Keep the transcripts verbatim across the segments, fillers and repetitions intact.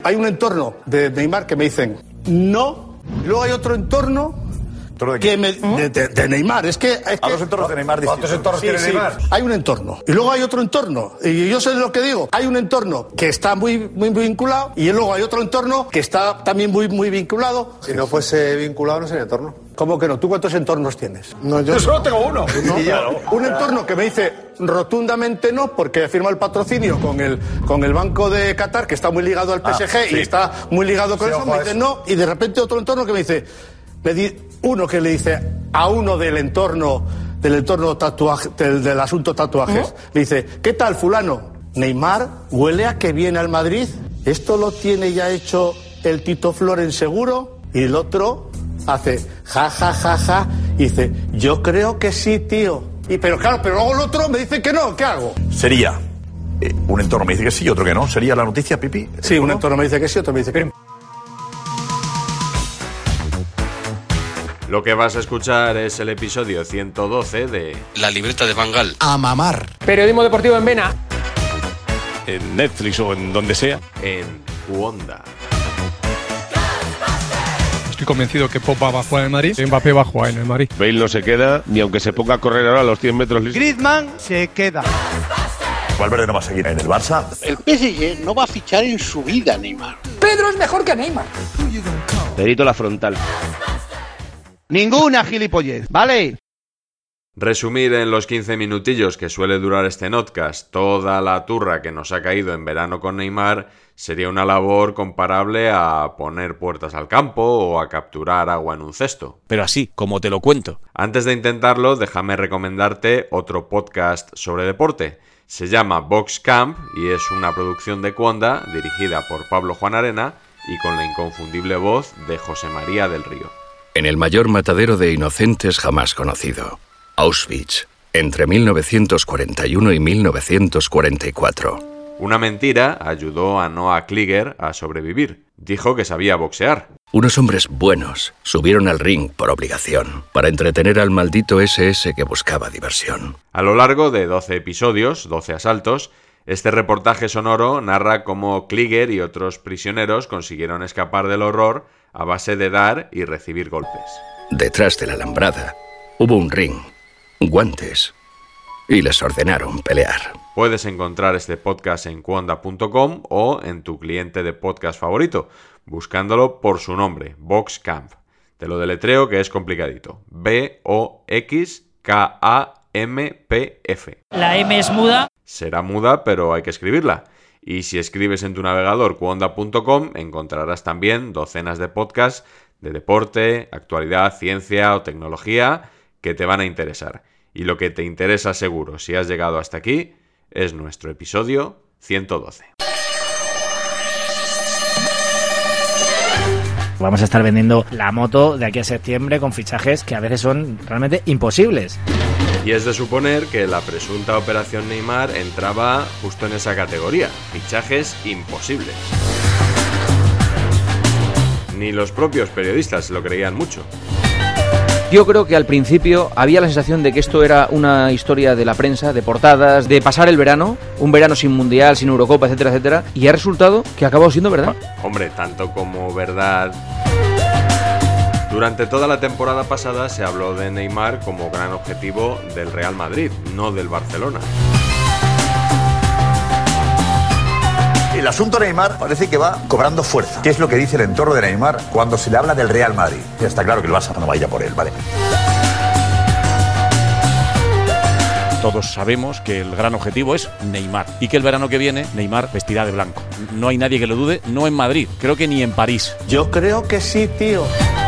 hay un entorno de Neymar que me dicen no, y luego hay otro entorno que me, de, de, de Neymar. Es que, es que a los entornos de Neymar distintos. ¿Cuántos entornos sí, tiene sí. Neymar? Hay un entorno y luego hay otro entorno, y yo sé lo que digo. Hay un entorno que está muy, muy vinculado y luego hay otro entorno que está también muy, muy vinculado. Si no fuese vinculado no sería entorno. ¿Cómo que no? ¿Tú cuántos entornos tienes? No, yo... Yo solo tengo uno. No, Y yo- un entorno que me dice rotundamente no, porque firma el patrocinio con el con el Banco de Qatar, que está muy ligado al P S G Ah, sí. y está muy ligado con Sí, eso, ojo me a dice eso. no, y de repente otro entorno que me dice, me di- uno que le dice a uno del entorno, del entorno tatuaje, del, del asunto tatuajes, le dice, ¿qué tal fulano? Neymar huele a que viene al Madrid, ¿esto lo tiene ya hecho el Tito Floren seguro? Y el otro hace ja, ja, ja, ja, y dice, yo creo que sí, tío. Y pero claro, pero luego el otro me dice que no, ¿qué hago? Sería eh, un entorno me dice que sí, otro que no. ¿Sería la noticia, Pipi? Sí, un entorno me dice que sí, otro me dice que no. Lo que vas a escuchar es el episodio ciento doce de La libreta de Bangal. A mamar. Periodismo deportivo en Vena. En Netflix o en donde sea. En Wanda. Estoy convencido que Pop va a jugar en el Madrid y Mbappé va a jugar en el Madrid. Bale no se queda, ni aunque se ponga a correr ahora a los cien metros listos. Griezmann se queda. Valverde no va a seguir en el Barça. El P S G no va a fichar en su vida a Neymar. Pedro es mejor que Neymar. Perito la frontal. Ninguna gilipollez, ¿vale? Resumir en los quince minutillos que suele durar este notcast toda la turra que nos ha caído en verano con Neymar sería una labor comparable a poner puertas al campo o a capturar agua en un cesto. Pero así, como te lo cuento. Antes de intentarlo, déjame recomendarte otro podcast sobre deporte. Se llama Box Camp y es una producción de Wanda dirigida por Pablo Juan Arena y con la inconfundible voz de José María del Río. En el mayor matadero de inocentes jamás conocido, Auschwitz, entre mil novecientos cuarenta y uno y mil novecientos cuarenta y cuatro. Una mentira ayudó a Noah Kliger a sobrevivir. Dijo que sabía boxear. Unos hombres buenos subieron al ring por obligación, para entretener al maldito ese ese que buscaba diversión. A lo largo de doce episodios, doce asaltos, este reportaje sonoro narra cómo Kliger y otros prisioneros consiguieron escapar del horror a base de dar y recibir golpes. Detrás de la alambrada hubo un ring, guantes, y les ordenaron pelear. Puedes encontrar este podcast en cuonda punto com o en tu cliente de podcast favorito, buscándolo por su nombre, Box Camp. Te lo deletreo que es complicadito. B O X K A M P F. La M es muda. Será muda, pero hay que escribirla. Y si escribes en tu navegador cuonda punto com encontrarás también docenas de podcasts de deporte, actualidad, ciencia o tecnología que te van a interesar. Y lo que te interesa seguro si has llegado hasta aquí es nuestro episodio ciento doce. Vamos a estar vendiendo la moto de aquí a septiembre con fichajes que a veces son realmente imposibles. Y es de suponer que la presunta operación Neymar entraba justo en esa categoría, fichajes imposibles. Ni los propios periodistas lo creían mucho. Yo creo que al principio había la sensación de que esto era una historia de la prensa, de portadas, de pasar el verano, un verano sin Mundial, sin Eurocopa, etcétera, etcétera, y ha resultado que ha acabado siendo verdad. Hombre, tanto como verdad. Durante toda la temporada pasada se habló de Neymar como gran objetivo del Real Madrid, no del Barcelona. El asunto Neymar parece que va cobrando fuerza. ¿Qué es lo que dice el entorno de Neymar cuando se le habla del Real Madrid? Ya está claro que el Barça no va a ir a por él, ¿vale? Todos sabemos que el gran objetivo es Neymar y que el verano que viene Neymar vestirá de blanco. No hay nadie que lo dude, no en Madrid, creo que ni en París. Yo creo que sí, tío.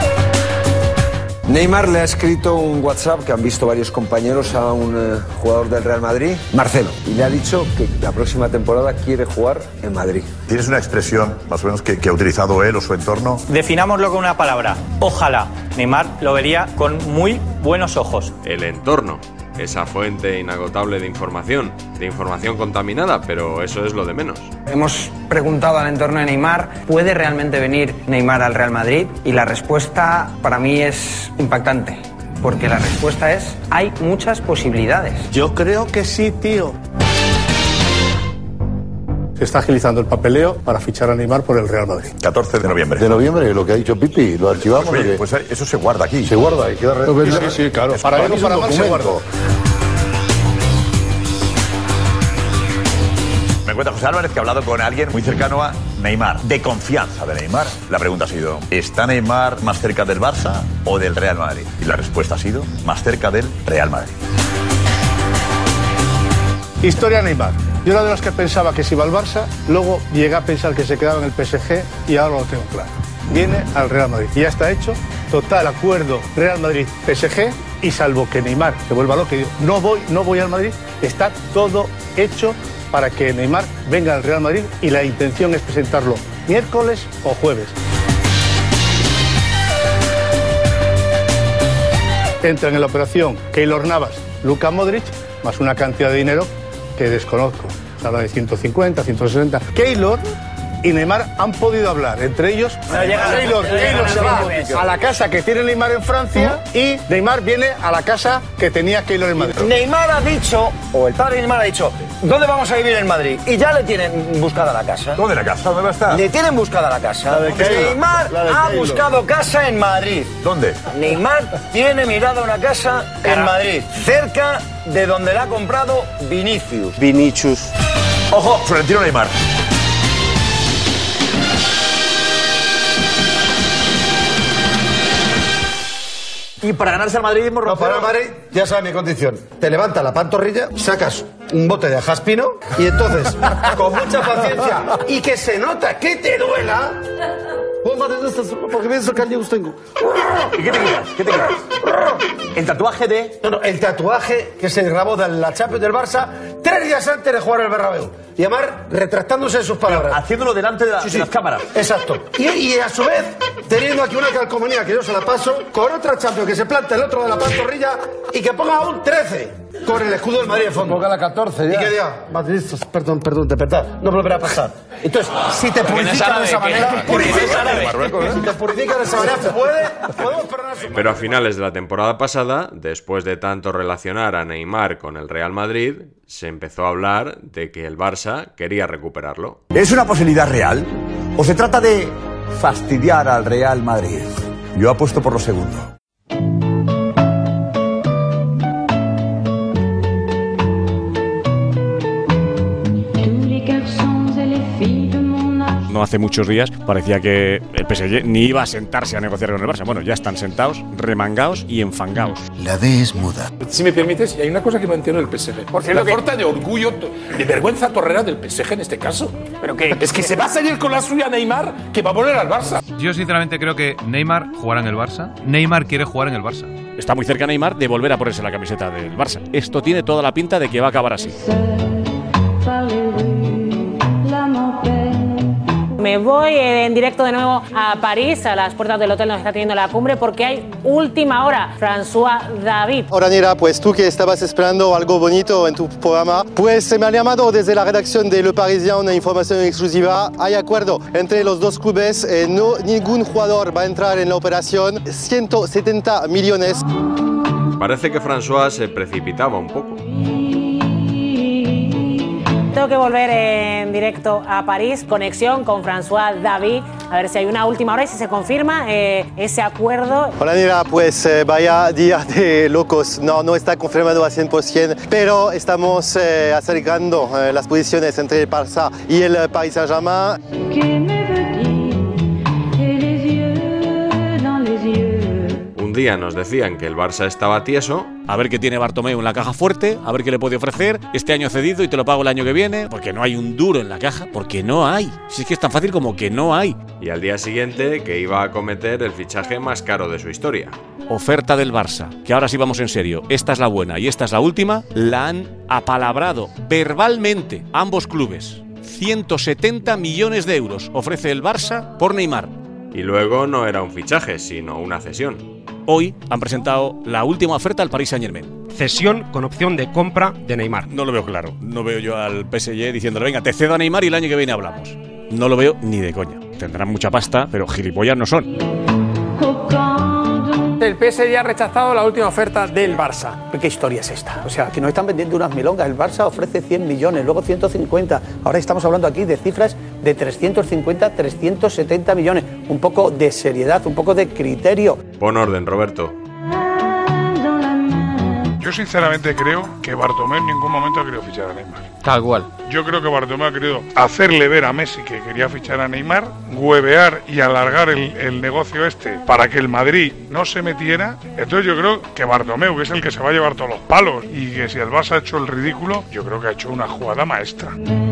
Neymar le ha escrito un WhatsApp que han visto varios compañeros a un eh, jugador del Real Madrid, Marcelo, y le ha dicho que la próxima temporada quiere jugar en Madrid. ¿Tienes una expresión más o menos que, que ha utilizado él o su entorno? Definámoslo con una palabra. Ojalá. Neymar lo vería con muy buenos ojos. El entorno, esa fuente inagotable de información, de información contaminada, pero eso es lo de menos. Hemos preguntado al entorno de Neymar, ¿puede realmente venir Neymar al Real Madrid? Y la respuesta para mí es impactante, porque la respuesta es, hay muchas posibilidades. Yo creo que sí, tío. se está agilizando el papeleo para fichar a Neymar por el Real Madrid. catorce de noviembre. De noviembre, lo que ha dicho Pipi, lo archivamos. Pues, oye, que... pues eso se guarda aquí. Se guarda y queda... Sí, sí, sí, claro. Para bien o para mal se guarda. Me cuenta José Álvarez que ha hablado con alguien muy cercano a Neymar, de confianza de Neymar. La pregunta ha sido, ¿está Neymar más cerca del Barça o del Real Madrid? Y la respuesta ha sido, más cerca del Real Madrid. Historia Neymar. Yo era de los que pensaba que se iba al Barça, luego llegué a pensar que se quedaba en el P S G y ahora lo tengo claro. Viene al Real Madrid. Y ya está hecho. Total acuerdo Real Madrid-P S G y salvo que Neymar se vuelva loco y digo, no voy, no voy al Madrid, está todo hecho para que Neymar venga al Real Madrid y la intención es presentarlo miércoles o jueves. Entran en la operación Keylor Navas, Luka Modric, más una cantidad de dinero que desconozco. Se habla de ciento cincuenta, ciento sesenta. Keylor y Neymar han podido hablar, entre ellos. Keylor, Keylor se va a la casa que tiene Neymar en Francia y Neymar viene a la casa que tenía Keylor en Madrid. Neymar ha dicho, o el padre de Neymar ha dicho, ¿dónde vamos a vivir en Madrid? Y ya le tienen buscada la casa. ¿Dónde la casa? ¿Dónde va a estar? Le tienen buscada la casa. La de Keylor. Neymar La de ha Keylor. buscado casa en Madrid. ¿Dónde? Neymar tiene mirada una casa en Madrid, cerca de donde la ha comprado Vinicius. Vinicius. Ojo, Florentino Neymar. Y para ganarse al madridismo, No, para el Madrid, ya sabes mi condición. Te levantas la pantorrilla, sacas un bote de jaspino y entonces, con mucha paciencia y que se nota que te duela. Porque ves el que tengo. ¿Y qué te quitas? ¿Qué te quitas? El tatuaje de... No, no, el tatuaje que se grabó de la Champions del Barça tres días antes de jugar el Bernabéu. Y además, retractándose de sus palabras. Haciéndolo delante de, la, Sí, sí. de las cámaras. Exacto. Y, y a su vez, teniendo aquí una calcomanía que yo se la paso, con otra Champions que se planta el otro de la pantorrilla y que ponga un trece con el escudo del Madrid en fondo. Ponga la catorce ya. Y que diga, madridistas, perdón, perdón, de verdad, no volverá a pasar. Entonces, si te purifican de esa manera, si te purifican de esa manera, se puede, podemos perdonar su... Pero a finales de la temporada pasada, después de tanto relacionar a Neymar con el Real Madrid, se empezó a hablar de que el Barça quería recuperarlo. ¿Es una posibilidad real? ¿O se trata de fastidiar al Real Madrid? Yo apuesto por lo segundo. No hace muchos días parecía que el P S G ni iba a sentarse a negociar con el Barça. Bueno, ya están sentados, remangados y enfangados. La D es muda. Si me permites, hay una cosa que no entiendo del P S G. Por la que- falta de orgullo, de vergüenza torrera del P S G en este caso. ¿Pero qué? Es que se va a salir con la suya Neymar, que va a volver al Barça. Yo sinceramente creo que Neymar jugará en el Barça. Neymar quiere jugar en el Barça. Está muy cerca Neymar de volver a ponerse la camiseta del Barça. Esto tiene toda la pinta de que va a acabar así. Me voy eh, en directo de nuevo a París, a las puertas del hotel donde está teniendo la cumbre, porque hay última hora. François David. Hola Nira, pues tú que estabas esperando algo bonito en tu programa, pues se me ha llamado desde la redacción de Le Parisien una información exclusiva. Hay acuerdo entre los dos clubes, eh, no, ningún jugador va a entrar en la operación, ciento setenta millones. Parece que François se precipitaba un poco. Tengo que volver en directo a París, conexión con François David, a ver si hay una última hora y si se confirma eh, ese acuerdo. Hola Nira, pues eh, vaya día de locos, no, no está confirmado al cien por ciento, pero estamos eh, acercando eh, las posiciones entre el Barça y el Paris Saint-Germain. Un día nos decían que el Barça estaba tieso. A ver qué tiene Bartomeu en la caja fuerte, a ver qué le puede ofrecer. Este año cedido y te lo pago el año que viene, porque no hay un duro en la caja, porque no hay. Si es que es tan fácil como que no hay. Y al día siguiente que iba a cometer el fichaje más caro de su historia. Oferta del Barça, que ahora sí vamos en serio. Esta es la buena y esta es la última. La han apalabrado verbalmente ambos clubes. ciento setenta millones de euros ofrece el Barça por Neymar. Y luego no era un fichaje, sino una cesión. Hoy han presentado la última oferta al Paris Saint-Germain. Cesión con opción de compra de Neymar. No lo veo claro. No veo yo al P S G diciéndole, venga, te cedo a Neymar y el año que viene hablamos. No lo veo ni de coña. Tendrán mucha pasta, pero gilipollas no son. El P S G ha rechazado la última oferta del Barça. ¿Qué historia es esta? O sea, que nos están vendiendo unas milongas. El Barça ofrece cien millones, luego ciento cincuenta. Ahora estamos hablando aquí de cifras de trescientos cincuenta, trescientos setenta millones. Un poco de seriedad, un poco de criterio. Pon orden, Roberto. Yo sinceramente creo que Bartomeu en ningún momento ha querido fichar a Neymar. Tal cual. Yo creo que Bartomeu ha querido hacerle ver a Messi que quería fichar a Neymar, huevear y alargar el, el negocio este para que el Madrid no se metiera. Entonces yo creo que Bartomeu, que es el que se va a llevar todos los palos, y que si el Barça ha hecho el ridículo, yo creo que ha hecho una jugada maestra.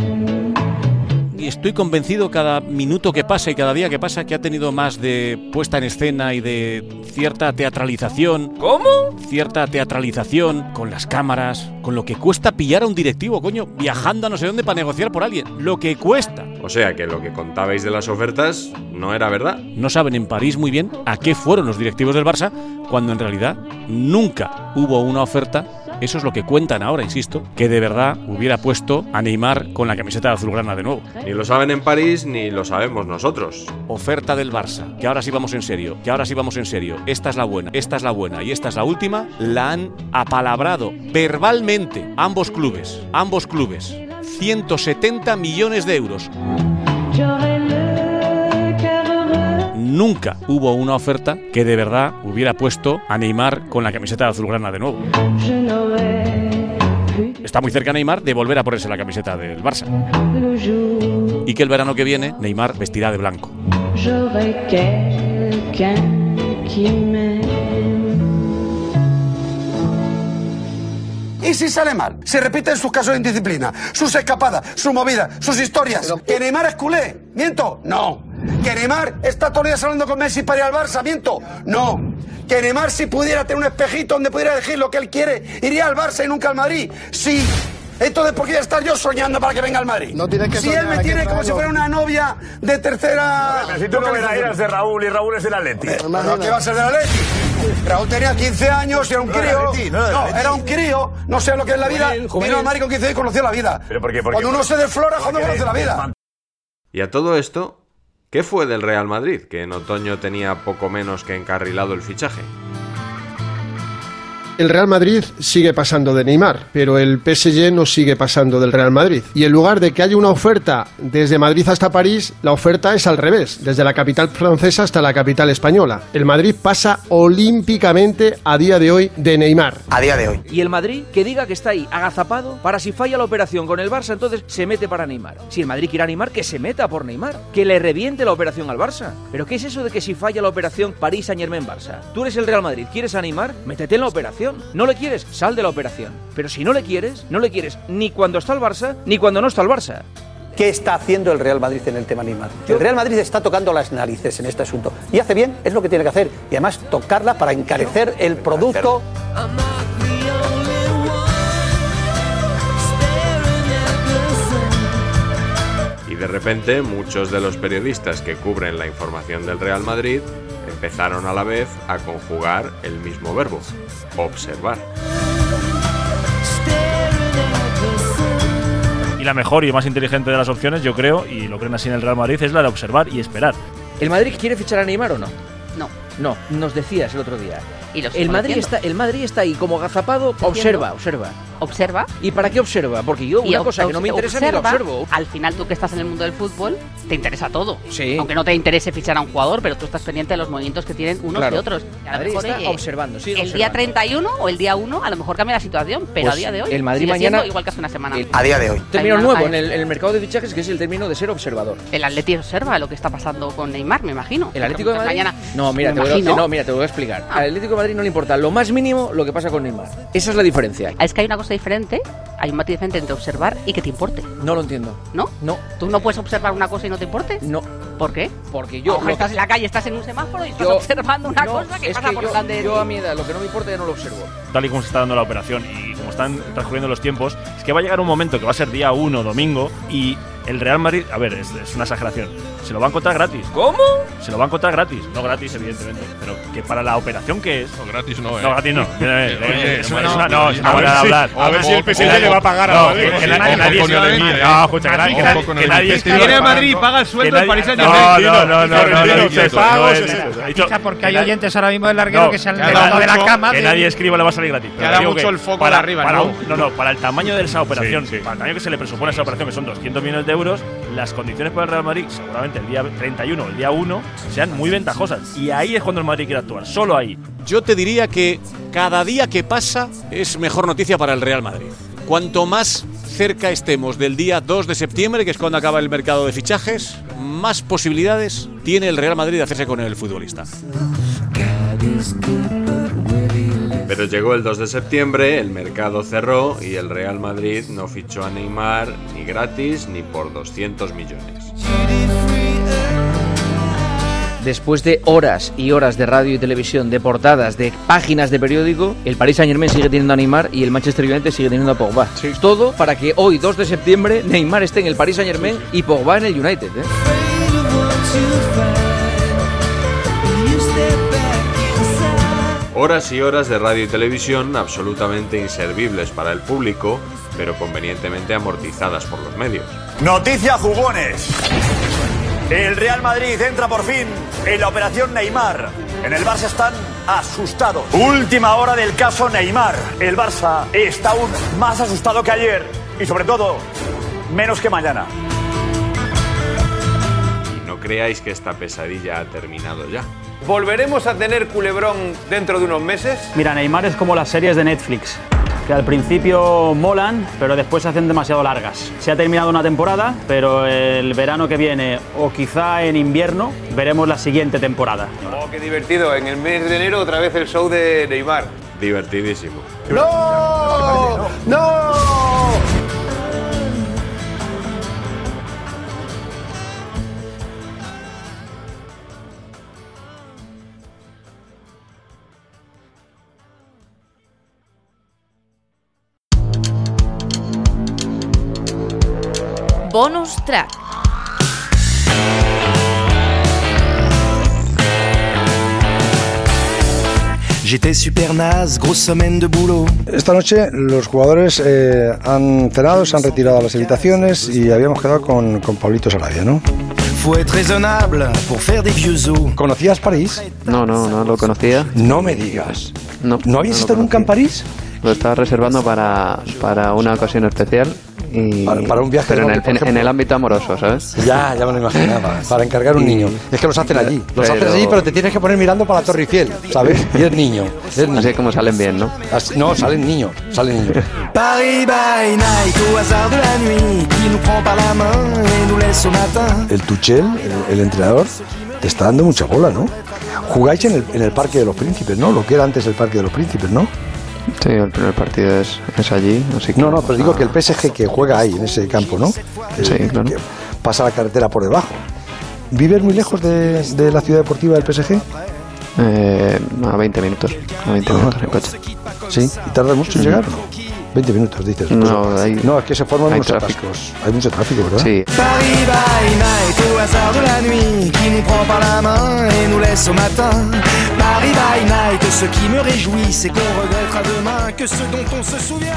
Y estoy convencido cada minuto que pasa y cada día que pasa que ha tenido más de puesta en escena y de cierta teatralización. ¿Cómo? Cierta teatralización con las cámaras, con lo que cuesta pillar a un directivo, coño, viajando a no sé dónde para negociar por alguien. Lo que cuesta. O sea que lo que contabais de las ofertas no era verdad. No saben en París muy bien a qué fueron los directivos del Barça, cuando en realidad nunca hubo una oferta. Eso es lo que cuentan ahora, insisto, que de verdad hubiera puesto a Neymar con la camiseta de azulgrana de nuevo. Ni lo saben en París ni lo sabemos nosotros. Oferta del Barça, que ahora sí vamos en serio, que ahora sí vamos en serio. Esta es la buena, esta es la buena y esta es la última. La han apalabrado verbalmente ambos clubes, ambos clubes. ciento setenta millones de euros. Nunca hubo una oferta que de verdad hubiera puesto a Neymar con la camiseta de azulgrana de nuevo. Está muy cerca Neymar de volver a ponerse la camiseta del Barça. Y que el verano que viene Neymar vestirá de blanco. ¿Y si sale mal? Se repiten sus casos de indisciplina, sus escapadas, sus movidas, sus historias. Pero, ¿que Neymar es culé? ¿Miento? No. ¿Que Neymar está todos los días hablando con Messi para ir al Barça? ¿Miento? No. ¿Que Neymar, si pudiera tener un espejito donde pudiera elegir lo que él quiere, iría al Barça y nunca al Madrid? Sí. Entonces, ¿por qué voy a estar yo soñando para que venga al Madrid? No tienes que si él me tiene como si fuera una novia de tercera... Pero si tú no eras de Raúl y Raúl es del Atleti. ¿Pero qué va a ser del Atleti? Raúl tenía quince años y era un crío. No, era un crío, no sé lo que es la vida. Vino al Madrid con quince años y conoció la vida. ¿Pero por qué? ¿Por qué? Cuando uno se desflora, cuando conoce la vida. Y a todo esto, ¿qué fue del Real Madrid, que en otoño tenía poco menos que encarrilado el fichaje? El Real Madrid sigue pasando de Neymar, pero el P S G no sigue pasando del Real Madrid. Y en lugar de que haya una oferta desde Madrid hasta París, la oferta es al revés, desde la capital francesa hasta la capital española. El Madrid pasa olímpicamente a día de hoy de Neymar. A día de hoy. Y el Madrid que diga que está ahí agazapado para si falla la operación con el Barça, entonces se mete para Neymar. Si el Madrid quiere a Neymar, que se meta por Neymar, que le reviente la operación al Barça. ¿Pero qué es eso de que si falla la operación París Saint-Germain-Barça? Tú eres el Real Madrid, ¿quieres a Neymar? Métete en la operación. ¿No le quieres? Sal de la operación. Pero si no le quieres, no le quieres ni cuando está el Barça, ni cuando no está el Barça. ¿Qué está haciendo el Real Madrid en el tema Neymar? El Real Madrid está tocando las narices en este asunto. Y hace bien, es lo que tiene que hacer. Y además tocarla para encarecer el producto. Y de repente, muchos de los periodistas que cubren la información del Real Madrid empezaron a la vez a conjugar el mismo verbo, observar. Y la mejor y más inteligente de las opciones, yo creo, y lo creen así en el Real Madrid, es la de observar y esperar. ¿El Madrid quiere fichar a Neymar o no? No. No, nos decías el otro día. Y lo el Madrid está, el Madrid está ahí como agazapado, observa, observa. ¿Observa? ¿Y para qué observa? Porque yo una cosa que no me interesa ni lo observo. Al final tú que estás en el mundo del fútbol, te interesa todo. Sí. Aunque no te interese fichar a un jugador, pero tú estás pendiente de los movimientos que tienen unos claro. y otros. Y a lo Madrid mejor, está oye, observando, sigue El observando. día treinta y uno o el día uno a lo mejor cambia la situación, pero pues a día de hoy el Madrid sigue mañana siendo igual que hace una semana. El, a día de hoy. Término nuevo en el, en el mercado de fichajes, que es el término de ser observador. El Atleti observa lo que está pasando con Neymar, me imagino. El Atlético de Madrid. Mañana, no, mira, te voy a, no, mira, te lo voy a explicar. Ah. Al Atlético de Madrid no le importa lo más mínimo lo que pasa con Neymar. Esa es la diferencia. Es que hay una cosa diferente, hay un matiz diferente entre observar y que te importe. No lo entiendo. ¿No? No. ¿Tú no puedes observar una cosa y no te importe? No. ¿Por qué? Porque yo... Ojo, estás en la calle, estás en un semáforo y estás yo, observando una no, cosa que es pasa que por yo, delante de yo ti. a mi edad, lo que no me importa ya no lo observo. Tal y como se está dando la operación y como están transcurriendo los tiempos, es que va a llegar un momento que va a ser día uno, domingo, y el Real Madrid, a ver, es, es una exageración, se lo va a encontrar gratis. ¿Cómo? Se lo va a encontrar gratis, no gratis evidentemente, pero que para la operación que es. No, gratis no, eh. No, gratis no. Eh, eh, Oye, es eso una, no, es una, no, es una a ver manera de si- hablar. a ver si el P S G le va a pagar a No, Madrid. que, que, na- que Ojo nadie con el escriba- Madrid, no, eh. escucha, que, nadie- que, Ojo nadie- con que el nadie P S G. escriba- Viene a Madrid y paga el sueldo del Paris Saint-Germain. No, no, no, no, no, no, Dice no, pagos, no, es no, eso. he dicho- Porque que hay na- oyentes ahora mismo del larguero no, que se han que levantado de la mucho- cama. Que de- nadie escriba le va a salir gratis. Que hará mucho el foco de arriba, para ¿no? un- no, no, para el tamaño de esa operación, para el tamaño que se le presupone a esa operación, que son doscientos millones de euros, las condiciones para el Real Madrid, seguramente el día treinta y uno, el día uno, sean muy ventajosas. Y ahí es cuando el Madrid quiere actuar, solo ahí. Yo te diría que cada día que pasa es mejor noticia para el Real Madrid. Cuanto más cerca estemos del día dos de septiembre, que es cuando acaba el mercado de fichajes, más posibilidades tiene el Real Madrid de hacerse con el futbolista. Pero llegó el dos de septiembre, el mercado cerró y el Real Madrid no fichó a Neymar ni gratis ni por doscientos millones. Después de horas y horas de radio y televisión, de portadas, de páginas de periódico, el Paris Saint-Germain sigue teniendo a Neymar y el Manchester United sigue teniendo a Pogba. Todo para que hoy, dos de septiembre, Neymar esté en el Paris Saint-Germain y Pogba en el United, ¿eh? Horas y horas de radio y televisión absolutamente inservibles para el público, pero convenientemente amortizadas por los medios. Noticia jugones. El Real Madrid entra por fin en la operación Neymar. En el Barça están asustados. Última hora del caso Neymar. El Barça está aún más asustado que ayer y sobre todo menos que mañana. Y no creáis que esta pesadilla ha terminado ya. ¿Volveremos a tener culebrón dentro de unos meses? Mira, Neymar es como las series de Netflix, que al principio molan, pero después se hacen demasiado largas. Se ha terminado una temporada, pero el verano que viene, o quizá en invierno, veremos la siguiente temporada. Oh, qué divertido. En el mes de enero otra vez el show de Neymar. Divertidísimo. ¡No! ¡No! Bonus track. J'étais super naze, grosse semaine de boulot. Esta noche los jugadores eh, han cenado, se han retirado a las habitaciones y habíamos quedado con, con Pablito Sarabia, ¿no? Faut être raisonnable pour faire des vieux os. ¿Conocías París? No, no, no lo conocía. No me digas. No, ¿No habías no lo estado nunca en París? Lo estaba reservando para, para una ocasión especial. Y, Para, para un viaje pero de en el, novio, por en, ejemplo. en el ámbito amoroso, ¿sabes? Ya, ya me lo imaginaba. Para encargar un Y- niño. Es que los hacen allí. Los pero- haces allí, pero te tienes que poner mirando para la Torre Eiffel, ¿sabes? Y es niño. Es niño. Así como salen bien, ¿no? Así- no, salen niños. Salen niños. Paris by night, au hasard de la nuit, qui nous prend par la main et nous laisse au matin. El Tuchel, el, el entrenador, te está dando mucha bola, ¿no? Jugáis en el, en el Parque de los Príncipes, ¿no? Lo que era antes el Parque de los Príncipes, ¿no? Sí, el primer partido es, es allí. Así que No, no, pero digo que el P S G que juega ahí, en ese campo, ¿no? Que- Sí, claro. que pasa la carretera por debajo. ¿Vives muy lejos de, de la ciudad deportiva del P S G? Eh, a veinte minutos. A veinte minutos en coche. Sí, ¿y tarda mucho en llegar o no? veinte minutos, dices. No, hay- no, es que se forman hay unos tráfico. atascos. Hay mucho tráfico, ¿verdad? Sí. Paris by night, au hasard de la nuit, qui nous prend par la main et nous laisse au matin. Paris by night, ce qui me réjouit, c'est qu'on regrettera demain que ce dont on se souvient.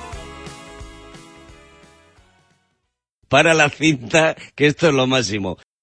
Para la cinta, que esto es lo máximo.